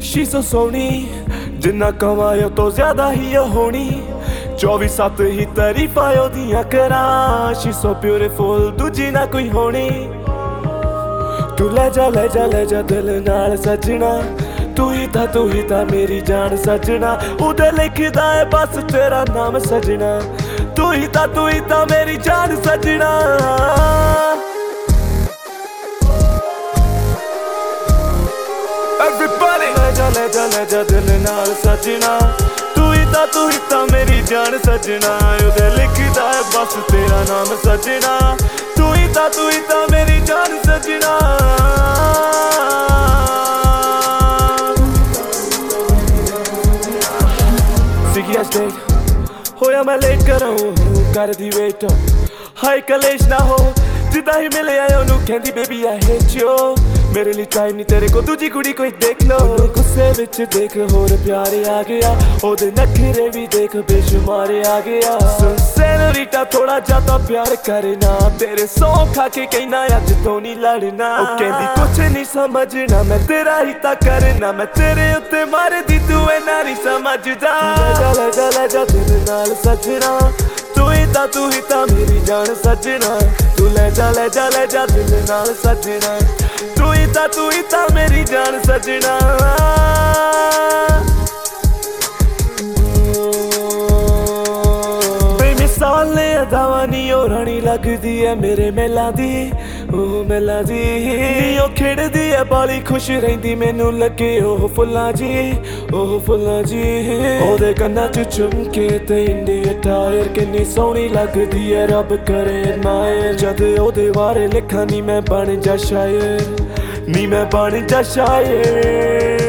She's so Soni जिन्ना कमायो तो ज्यादा ही होनी 24/7 ही तारीफां ओदियां करा She's so beautiful दूजी ना कोई होनी तू ले जा दिल नाल सजना तू ही था मेरी जान सजना उदे लिखदा है बस तेरा नाम सजना तू ही था मेरी जान सजना Everybody ले जा दिल नाल सजना तू ही था मेरी जान सजना उदे लिखदा है बस तेरा नाम सजना तू ही था मेरी जान सजना सिगिया स्टेक होया मैं लेट कराऊं कर दी वेट हाई कलेश ना हो जिदा ही मिले आए ओनू कहंदी बेबी आई हेट यू मेरे लिए टाइम नहीं तेरे को दूजी कुड़ी कोई देख लो गुस्से विच देख होर प्यारे आ गया ओदे नखरे भी देख बेशुमार आ गया सेनोरिटा थोड़ा ज्यादा प्यार करना तेरे सौ खा के कहना अज तो नहीं लड़ना ओ कहंदी कुछ नहीं समझना मैं तेरा ही ता करना मैं तेरे उत्ते मार दी तू इन्ना नहीं समझदा ले जा दिल नाल सजना तू ही था मेरी जान सजना तू ले जा दिल नाल सजना तू ही था मेरी जान सजना बेमिसाल ने अदावा नी ओ रानी लगदी है मेरे मेला दी ओ खेड़दी है बाली खुश रहिंदी मैनू लगे ओह फुल्लां जी ओदे कन्नां च झुमके ते इंडिया टायर किन्नी सोहनी लगदी है रब करे मायर जद ओदे बारे लिखां नी मैं बन जा शायर नी मैं बन जा शायर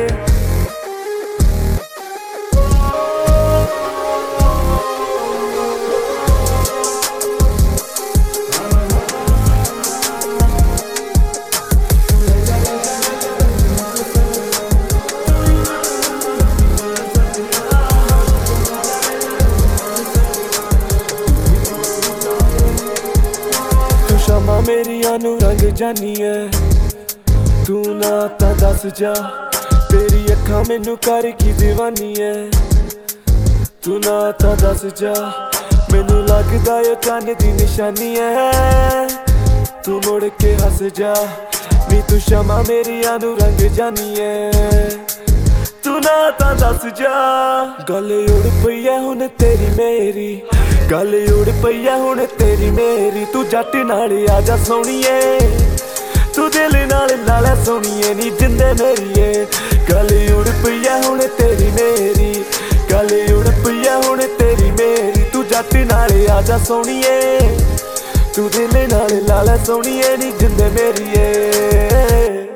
शामा मेरिया नू रंग जानी है तू ना ता दस जा तेरी अखां मैनू कर की दीवानी है तू ना ता दस जा मैनू लगदा ए चन्न दी निशानी है तू मुड़ के हस जा नी तू शामा मेरिया नू रंग जानी है तू ना ता दस जा गल उड़ पई है हुण तेरी मेरी गल उड़ पई है हुण तेरी मेरी तू जट नाल आ जा सोहणीए तू दिल नाल ला लै सोहणीए नी जिंदे मेरीए गल उड़ पई है हुण तेरी मेरी गल उड़ पई है हुण तेरी मेरी तू जट नाल आ जा सोहणीए तू दिल नाल ला लै सोहणीए नी जिंदे मेरीए